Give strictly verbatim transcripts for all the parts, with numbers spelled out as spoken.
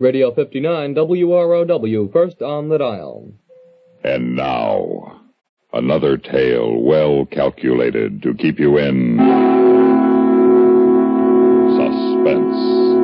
Radio fifty-nine W R O W, first on the dial. And now, another tale well calculated to keep you in suspense.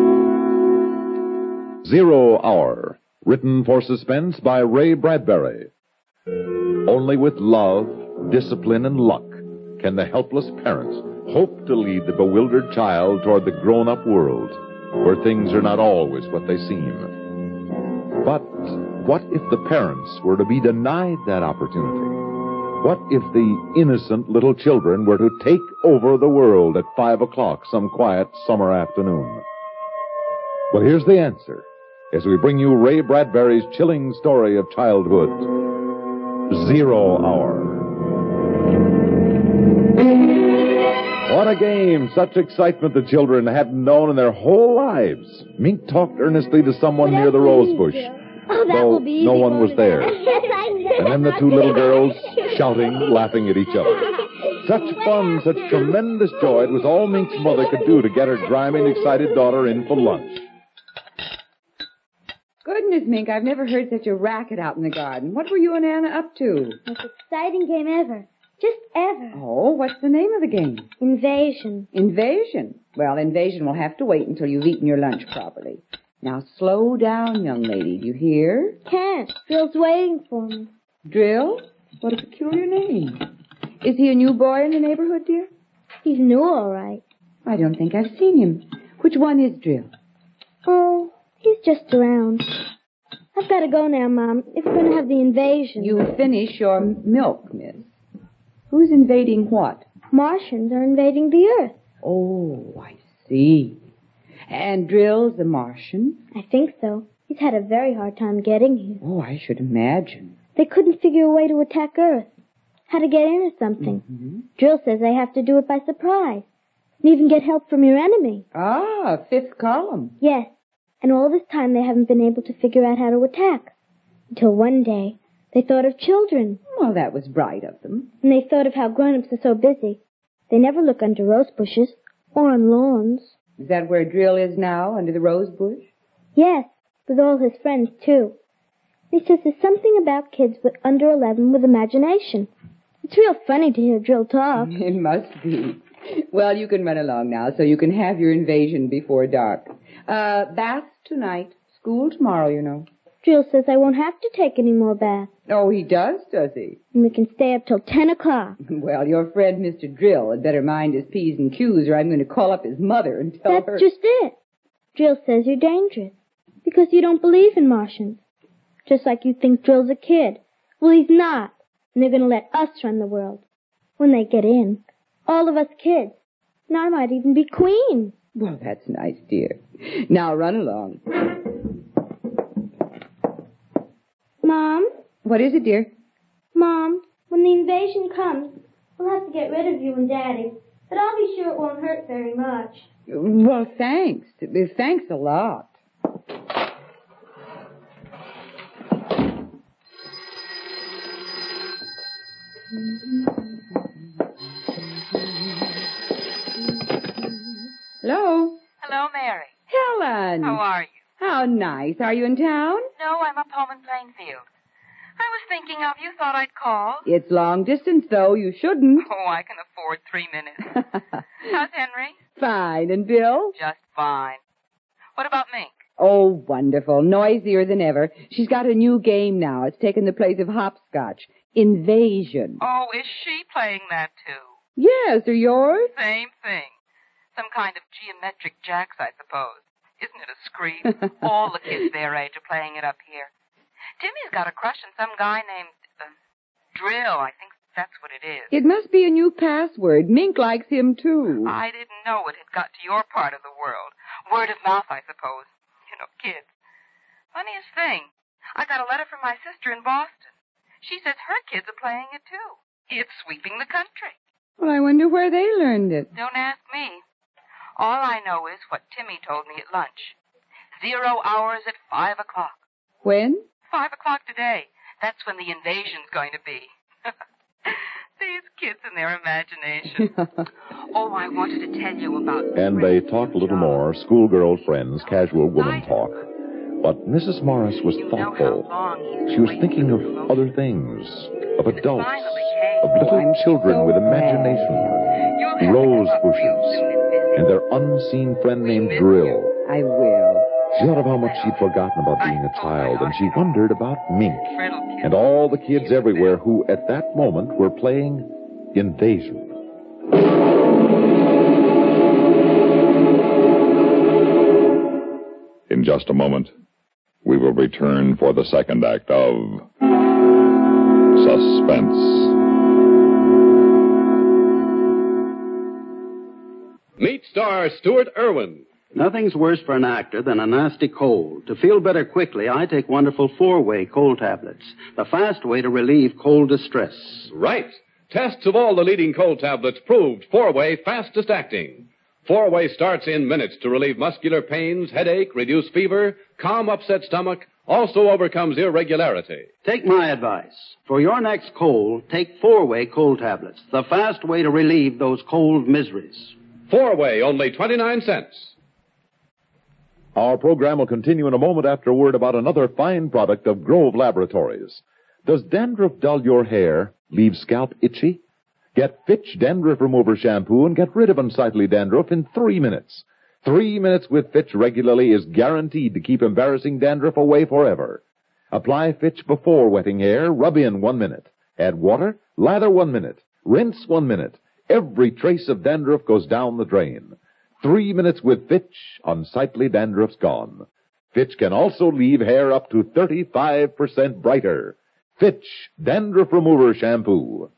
Zero Hour, written for suspense by Ray Bradbury. Only with love, discipline, and luck can the helpless parents hope to lead the bewildered child toward the grown-up world, where things are not always what they seem. But what if the parents were to be denied that opportunity? What if the innocent little children were to take over the world at five o'clock some quiet summer afternoon? Well, here's the answer as we bring you Ray Bradbury's chilling story of childhood, Zero Hour. What a game! Such excitement the children hadn't known in their whole lives. Mink talked earnestly to someone near the rose bush, oh, that though will be no easy one was there. And then the two little girls shouting, laughing at each other. Such fun, such tremendous joy, it was all Mink's mother could do to get her grimy and excited daughter in for lunch. Goodness, Mink, I've never heard such a racket out in the garden. What were you and Anna up to? Most exciting game ever. Just ever. Oh, what's the name of the game? Invasion. Invasion? Well, invasion will have to wait until you've eaten your lunch properly. Now, slow down, young lady. Do you hear? Can't. Bill's waiting for me. Drill? What a peculiar name. Is he a new boy in the neighborhood, dear? He's new, all right. I don't think I've seen him. Which one is Drill? Oh, he's just around. I've got to go now, Mom, if we're going to have the invasion. You finish your milk, miss. Who's invading what? Martians are invading the Earth. Oh, I see. And Drill's a Martian? I think so. He's had a very hard time getting here. Oh, I should imagine. They couldn't figure a way to attack Earth. How to get in or something. Mm-hmm. Drill says they have to do it by surprise. And even get help from your enemy. Ah, fifth column. Yes. And all this time they haven't been able to figure out how to attack. Until one day, they thought of children. Well, that was bright of them. And they thought of how grown-ups are so busy. They never look under rose bushes or on lawns. Is that where Drill is now, under the rose bush? Yes, with all his friends, too. He says there's something about kids with under eleven with imagination. It's real funny to hear Drill talk. It must be. Well, you can run along now so you can have your invasion before dark. Uh, bath tonight. School tomorrow, you know. Drill says I won't have to take any more baths. Oh, he does, does he? And we can stay up till ten o'clock. Well, your friend Mister Drill had better mind his P's and Q's, or I'm going to call up his mother and tell That's her... That's just it. Drill says you're dangerous. Because you don't believe in Martians. Just like you think Drill's a kid. Well, he's not. And they're going to let us run the world. When they get in. All of us kids. And I might even be queen. Well, that's nice, dear. Now run along. Mom? What is it, dear? Mom, when the invasion comes, we'll have to get rid of you and Daddy. But I'll be sure it won't hurt very much. Well, thanks. Thanks a lot. Hello? Hello, Mary. Helen. How are you? How nice. Are you in town? No, I'm up home in Plainfield. I was thinking of you, thought I'd call. It's long distance, though. You shouldn't. Oh, I can afford three minutes. How's Henry? Fine. And Bill? Just fine. What about Mink? Oh, wonderful. Noisier than ever. She's got a new game now. It's taken the place of hopscotch. Invasion. Oh, is she playing that, too? Yes. Are yours? Same thing. Some kind of geometric jacks, I suppose. Isn't it a scream? All the kids their age are playing it up here. Timmy's got a crush on some guy named uh, Drill. I think that's what it is. It must be a new password. Mink likes him, too. I didn't know it had got to your part of the world. Word of mouth, I suppose. You know, kids. Funniest thing. I got a letter from my sister in Boston. She says her kids are playing it, too. It's sweeping the country. Well, I wonder where they learned it. Don't ask me. All I know is what Timmy told me at lunch. Zero hours at five o'clock. When? Five o'clock today. That's when the invasion's going to be. These kids and their imagination. Oh, I wanted to tell you about... And they talked a little more, schoolgirl friends, casual woman talk. But Missus Morris was You know how thoughtful. long he's She was waited thinking for of promotion. other things, of It adults, finally came. of little I'm children so with glad. imagination, You'll have rose to come up real bushes, soon and visit. and their unseen friend We named miss Drill. you. I will. She thought of how much she'd forgotten about being a child, and she wondered about Mink Friddle kid. and all the kids everywhere who, at that moment, were playing Invasion. In just a moment, we will return for the second act of Suspense. Meet star Stuart Irwin. Nothing's worse for an actor than a nasty cold. To feel better quickly, I take wonderful four-way cold tablets, the fast way to relieve cold distress. Right. Tests of all the leading cold tablets proved four-way fastest acting. Four-way starts in minutes to relieve muscular pains, headache, reduce fever, calm upset stomach, also overcomes irregularity. Take my advice. For your next cold, take four-way cold tablets, the fast way to relieve those cold miseries. Four-way, only twenty-nine cents. Our program will continue in a moment after a word about another fine product of Grove Laboratories. Does dandruff dull your hair, leave scalp itchy? Get Fitch Dandruff Remover Shampoo and get rid of unsightly dandruff in three minutes. Three minutes with Fitch regularly is guaranteed to keep embarrassing dandruff away forever. Apply Fitch before wetting hair, rub in one minute. Add water, lather one minute. Rinse one minute. Every trace of dandruff goes down the drain. Three minutes with Fitch, unsightly dandruff's gone. Fitch can also leave hair up to thirty-five percent brighter. Fitch Dandruff Remover Shampoo.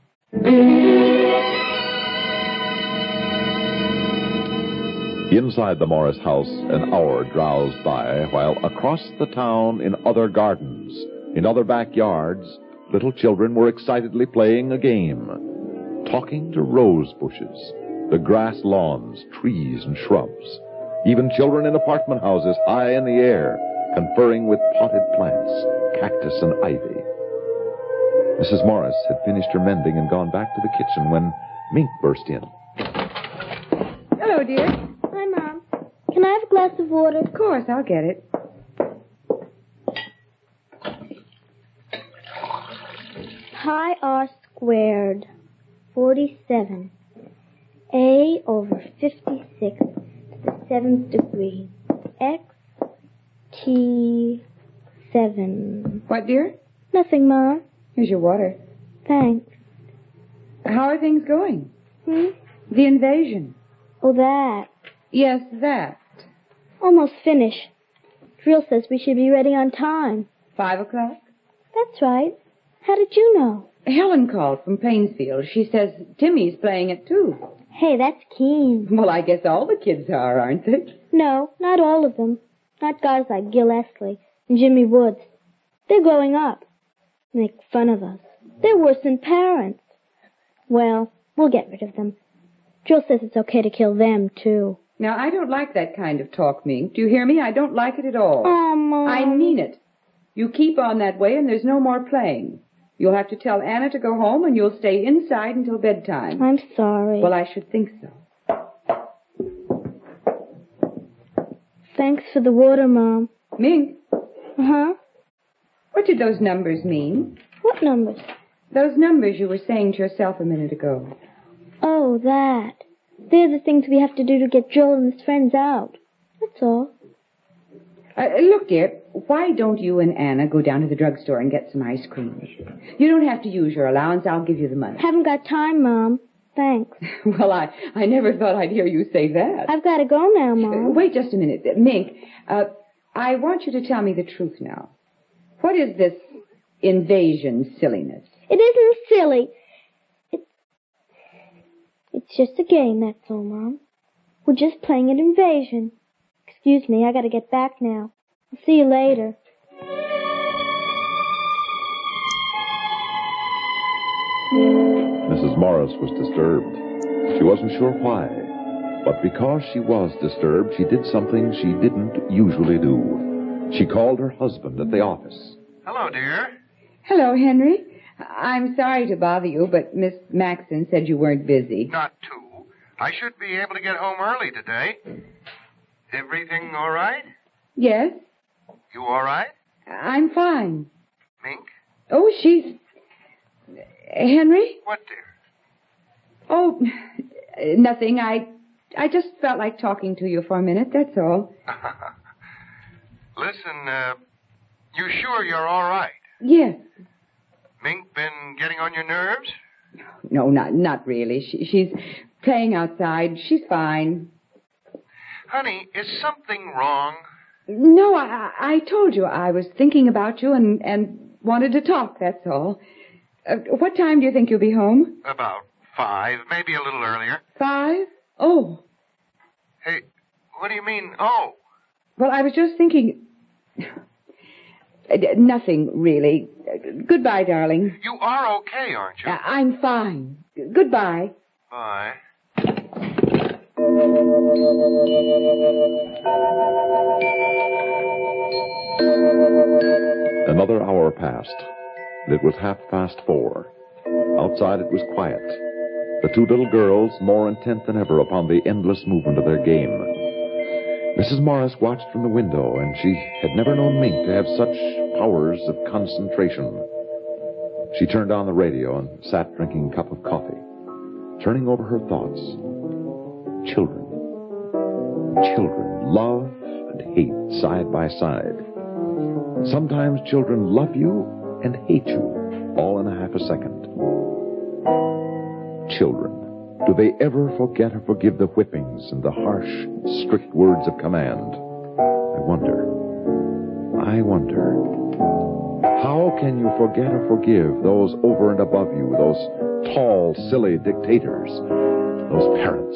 Inside the Morris house, an hour drowsed by, while across the town in other gardens, in other backyards, little children were excitedly playing a game. Talking to rose bushes, the grass lawns, trees, and shrubs. Even children in apartment houses high in the air, conferring with potted plants, cactus, and ivy. Missus Morris had finished her mending and gone back to the kitchen when Mink burst in. Hello, dear. Hi, Mom. Can I have a glass of water? Of course, I'll get it. Pi r squared, forty-seven. A over fifty-six to the seventh degree. X, T, seven. What, dear? Nothing, Mom. Here's your water. Thanks. How are things going? Hmm? The invasion. Oh, that. Yes, that. Almost finished. Drill says we should be ready on time. Five o'clock? That's right. How did you know? Helen called from Painesfield. She says Timmy's playing it, too. Hey, that's keen. Well, I guess all the kids are, aren't they? No, not all of them. Not guys like Gil Esley and Jimmy Woods. They're growing up. Make fun of us. They're worse than parents. Well, we'll get rid of them. Drill says it's okay to kill them, too. Now, I don't like that kind of talk, Mink. Do you hear me? I don't like it at all. Oh, Mom. I mean it. You keep on that way and there's no more playing. You'll have to tell Anna to go home and you'll stay inside until bedtime. I'm sorry. Well, I should think so. Thanks for the water, Mom. Mink, Uh-huh. what did those numbers mean? What numbers? Those numbers you were saying to yourself a minute ago. Oh, that. They're the things we have to do to get Joel and his friends out. That's all. Uh, look, dear, why don't you and Anna go down to the drugstore and get some ice cream? You don't have to use your allowance. I'll give you the money. Haven't got time, Mom. Thanks. Well, I, I never thought I'd hear you say that. I've got to go now, Uh, Mom. wait just a minute. Uh, Mink, uh, I want you to tell me the truth now. What is this invasion silliness? It isn't silly. It's, it's just a game, that's all, Mom. We're just playing an invasion. Excuse me, I gotta get back now. I'll see you later. Missus Morris was disturbed. She wasn't sure why. But because she was disturbed, she did something she didn't usually do. She called her husband at the office. Hello, dear. Hello, Henry. I'm sorry to bother you, but Miss Maxon said you weren't busy. Not too. I should be able to get home early today. Everything all right? Yes? You all right? I'm fine. Mink? Oh, she's... Henry? What, dear? Oh, nothing. I I just felt like talking to you for a minute, that's all. Listen, uh, you sure you're all right? Yes. Mink been getting on your nerves? No, not not really. She, she's playing outside. She's fine. Honey, is something wrong? No, I, I told you I was thinking about you and, and wanted to talk, that's all. Uh, what time do you think you'll be home? About five, maybe a little earlier. Five? Oh. Hey, what do you mean, oh? Well, I was just thinking... Uh, nothing, really. Uh, goodbye, darling. You are okay, aren't you? Uh, I'm fine. Goodbye. Bye. Another hour passed. It was half past four. Outside it was quiet. The two little girls more intent than ever upon the endless movement of their game. Missus Morris watched from the window, and she had never known Mink to have such powers of concentration. She turned on the radio and sat drinking a cup of coffee, turning over her thoughts. Children. Children. Love and hate side by side. Sometimes children love you and hate you all in a half a second. Children. Do they ever forget or forgive the whippings and the harsh, strict words of command? I wonder. I wonder. How can you forget or forgive those over and above you, those tall, silly dictators, those parents?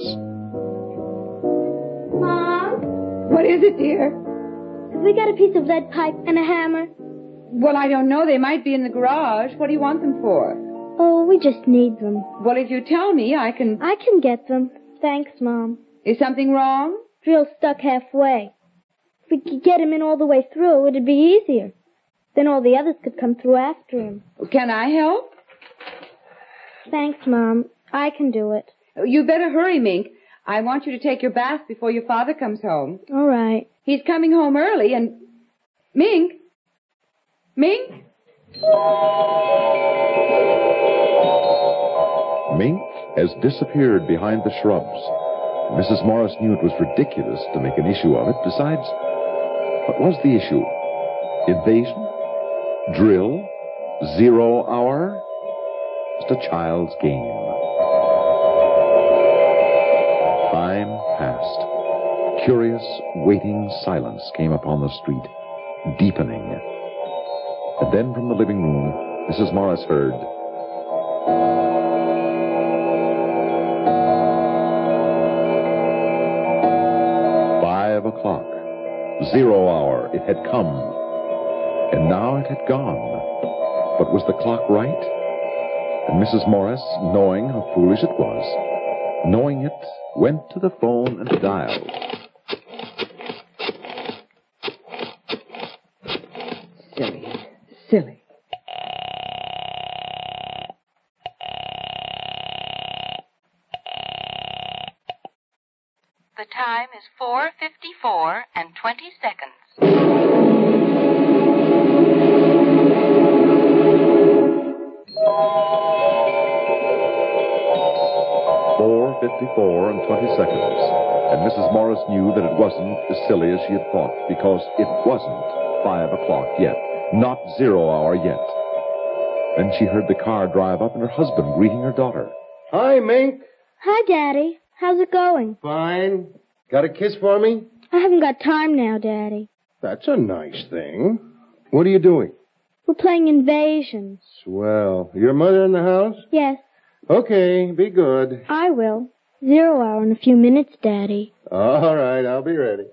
Mom? What is it, dear? Have we got a piece of lead pipe and a hammer? Well, I don't know. They might be in the garage. What do you want them for? Oh, we just need them. Well, if you tell me, I can... I can get them. Thanks, Mom. Is something wrong? Drill's stuck halfway. If we could get him in all the way through, it'd be easier. Then all the others could come through after him. Can I help? Thanks, Mom. I can do it. You better hurry, Mink. I want you to take your bath before your father comes home. All right. He's coming home early, and... Mink? Mink? Mink has disappeared behind the shrubs. Missus Morris knew it was ridiculous to make an issue of it. Besides, what was the issue? Invasion? Drill? Zero hour? Just a child's game. Time passed. Curious, waiting silence came upon the street, deepening. And then from the living room, Missus Morris heard... Five o'clock. Zero hour. It had come. And now it had gone. But was the clock right? And Missus Morris, knowing how foolish it was, knowing it, went to the phone and dialed. Silly. Silly. The time is four fifty-four and twenty seconds. Four fifty-four and twenty seconds. And Missus Morris knew that it wasn't as silly as she had thought, because it wasn't five o'clock yet. Not zero hour yet. Then she heard the car drive up and her husband greeting her daughter. Hi, Mink. Hi, Daddy. How's it going? Fine. Got a kiss for me? I haven't got time now, Daddy. That's a nice thing. What are you doing? We're playing Invasion. Swell. Your mother in the house? Yes, Okay, be good. I will. Zero hour in a few minutes, Daddy. All right, I'll be ready.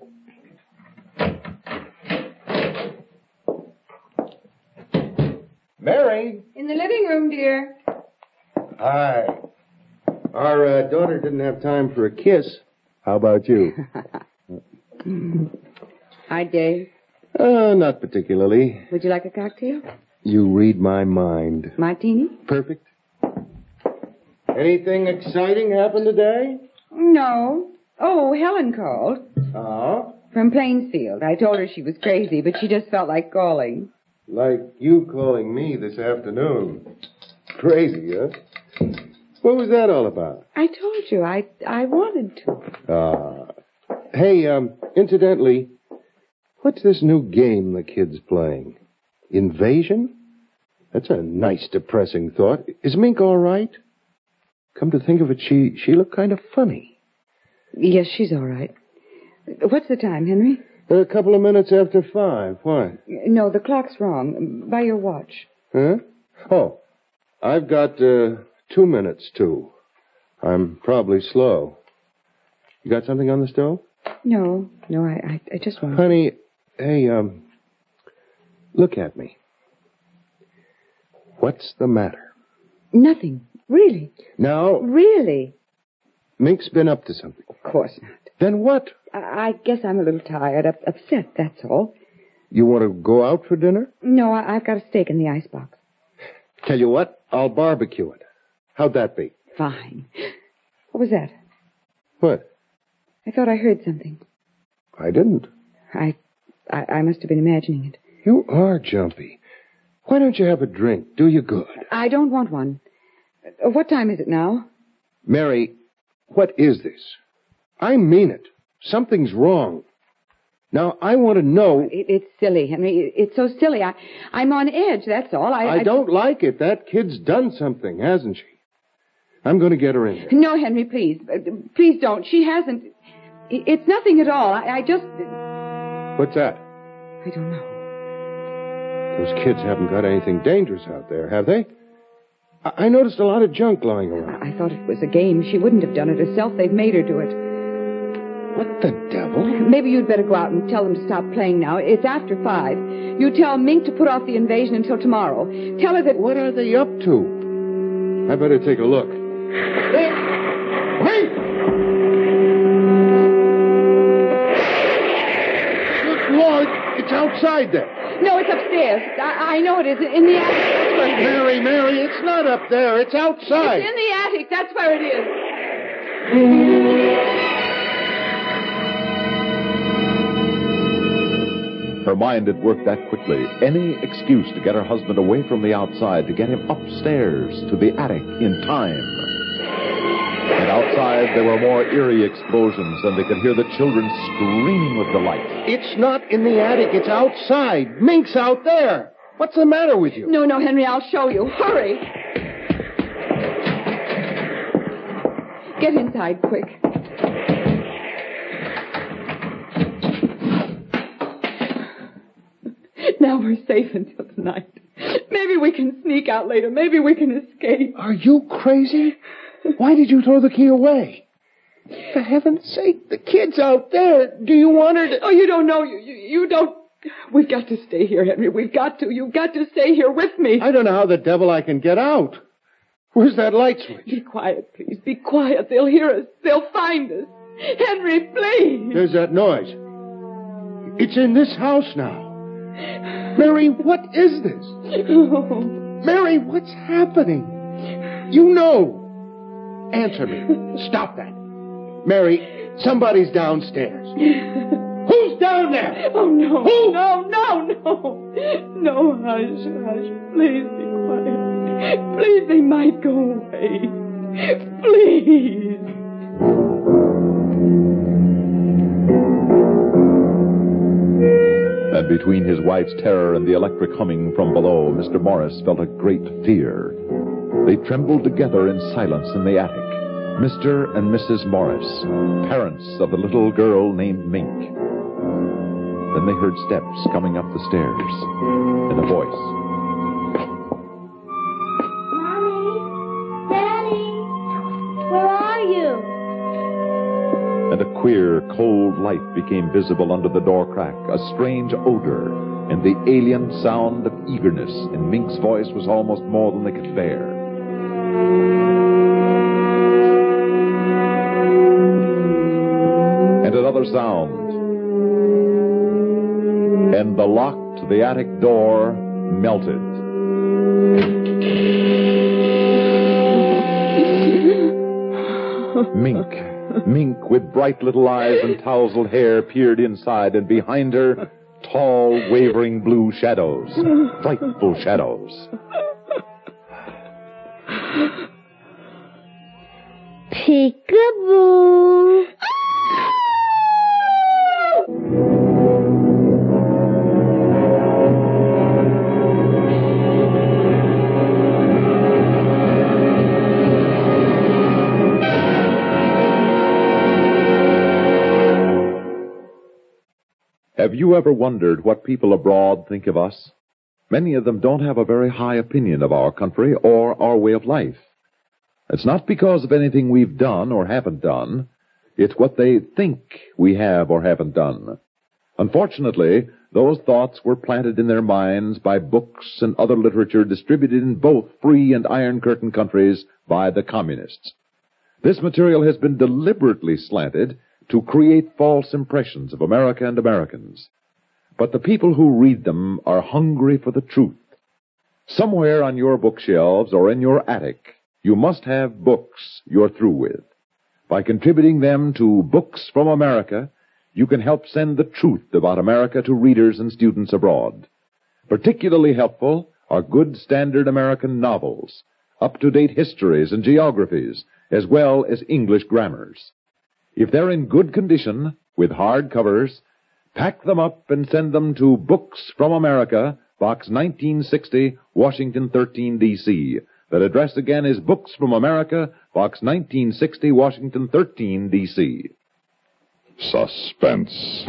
Mary. In the living room, dear. Hi. Our uh, daughter didn't have time for a kiss. How about you? Hi, Dave. Uh, not particularly. Would you like a cocktail? You read my mind. Martini? Perfect. Anything exciting happened today? No. Oh, Helen called. Oh? From Plainsfield. I told her she was crazy, but she just felt like calling. Like you calling me this afternoon. Crazy, huh? What was that all about? I told you. I I wanted to. Ah. Hey, um, incidentally, what's this new game the kid's playing? Invasion? That's a nice, depressing thought. Is Mink all right? Come to think of it, she, she looked kind of funny. Yes, she's all right. What's the time, Henry? A couple of minutes after five. What? No, the clock's wrong. By your watch. Huh? Oh, I've got uh, two minutes, too. I'm probably slow. You got something on the stove? No, no, I, I, I just want... Honey, hey, um, look at me. What's the matter? Nothing. Really. Now... Really? Mink's been up to something. Of course not. Then what? I, I guess I'm a little tired, up, upset, that's all. You want to go out for dinner? No, I, I've got a steak in the icebox. Tell you what, I'll barbecue it. How'd that be? Fine. What was that? What? I thought I heard something. I didn't. I, I, I must have been imagining it. You are jumpy. Why don't you have a drink? Do you good. I don't want one. Uh, What time is it now? Mary, what is this? I mean it. Something's wrong. Now, I want to know... It, it's silly, Henry. It, it's so silly. I, I'm on edge, that's all. I, I, I don't like it. That kid's done something, hasn't she? I'm going to get her in here. No, Henry, please. Uh, Please don't. She hasn't... It, it's nothing at all. I, I just... What's that? I don't know. Those kids haven't got anything dangerous out there, have they? I, I noticed a lot of junk lying around. I thought it was a game. She wouldn't have done it herself. They've made her do it. What the devil? Maybe you'd better go out and tell them to stop playing now. It's after five. You tell Mink to put off the invasion until tomorrow. Tell her that... What are they up to? I better take a look. Hey! Mink! Good Lord, it's outside there. No, it's upstairs. I, I know it is. In the attic. That's where it is. Mary, Mary, it's not up there. It's outside. It's in the attic. That's where it is. Her mind had worked that quickly. Any excuse to get her husband away from the outside, to get him upstairs to the attic in time. And outside there were more eerie explosions, and they could hear the children screaming with delight. It's not in the attic. It's outside. Mink's out there. What's the matter with you? No, no, Henry, I'll show you. Hurry. Get inside, quick. Now we're safe until tonight. Maybe we can sneak out later. Maybe we can escape. Are you crazy? Why did you throw the key away? For heaven's sake, the kid's out there. Do you want her to... Oh, you don't know. You, you, you don't... We've got to stay here, Henry. We've got to. You've got to stay here with me. I don't know how the devil I can get out. Where's that light switch? Be quiet, please. Be quiet. They'll hear us. They'll find us. Henry, please. There's that noise. It's in this house now. Mary, what is this? Oh. Mary, what's happening? You know. Answer me. Stop that. Mary, somebody's downstairs. Who's down there? Oh, no. Who? No, no, no. No, hush, hush. Please be quiet. Please, they might go away. Please. And between his wife's terror and the electric humming from below, Mister Morris felt a great fear. They trembled together in silence in the attic. Mister and Missus Morris, parents of a little girl named Mink. Then they heard steps coming up the stairs, and a voice. Mommy? Daddy? Where are you? And a queer, cold light became visible under the door crack, a strange odor, and the alien sound of eagerness in Mink's voice was almost more than they could bear. And another sound. And the lock to the attic door melted. Mink Mink, with bright little eyes and tousled hair, peered inside, and behind her, tall, wavering blue shadows. Frightful shadows. Peekaboo. Have you ever wondered what people abroad think of us? Many of them don't have a very high opinion of our country or our way of life. It's not because of anything we've done or haven't done. It's what they think we have or haven't done. Unfortunately, those thoughts were planted in their minds by books and other literature distributed in both free and Iron Curtain countries by the communists. This material has been deliberately slanted to create false impressions of America and Americans. But the people who read them are hungry for the truth. Somewhere on your bookshelves or in your attic, you must have books you're through with. By contributing them to Books from America, you can help send the truth about America to readers and students abroad. Particularly helpful are good standard American novels, up-to-date histories and geographies, as well as English grammars. If they're in good condition, with hard covers, pack them up and send them to Books from America, Box nineteen sixty, Washington thirteen, D C That address again is Books from America, Box nineteen sixty, Washington thirteen, D C Suspense.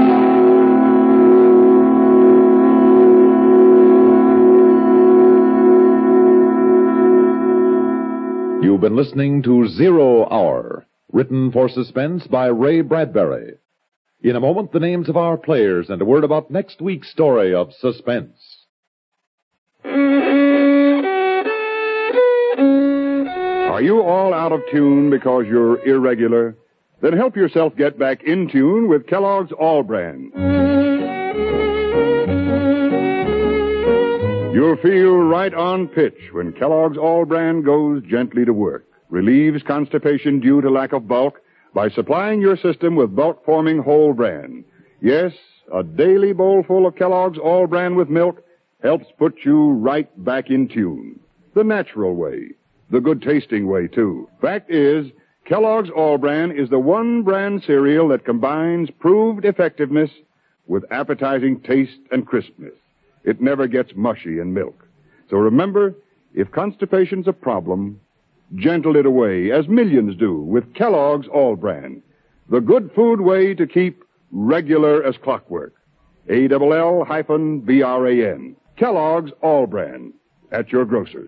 You've been listening to Zero Hour, written for Suspense by Ray Bradbury. In a moment, the names of our players and a word about next week's story of Suspense. Are you all out of tune because you're irregular? Then help yourself get back in tune with Kellogg's All Brand. You'll feel right on pitch when Kellogg's All Brand goes gently to work. Relieves constipation due to lack of bulk by supplying your system with bulk-forming whole bran. Yes, a daily bowl full of Kellogg's All Bran with milk helps put you right back in tune. The natural way. The good-tasting way, too. Fact is, Kellogg's All Bran is the one brand cereal that combines proved effectiveness with appetizing taste and crispness. It never gets mushy in milk. So remember, if constipation's a problem, gentle it away, as millions do, with Kellogg's All Bran. The good food way to keep regular as clockwork. A L L hyphen B R A N. Kellogg's All Bran. At your grocer.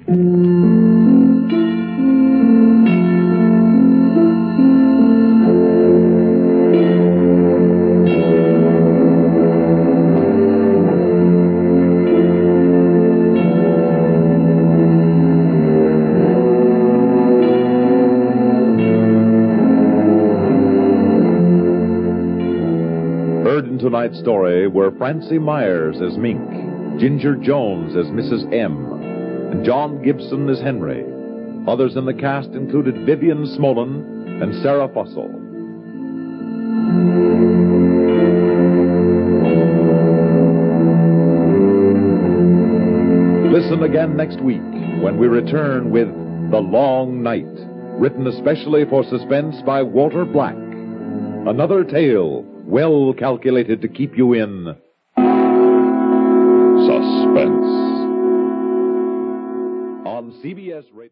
Tonight's story were Francie Myers as Mink, Ginger Jones as Missus M, and John Gibson as Henry. Others in the cast included Vivian Smolin and Sarah Fussell. Listen again next week when we return with The Long Night, written especially for Suspense by Walter Black. Another tale well calculated to keep you in Suspense. On C B S Radio.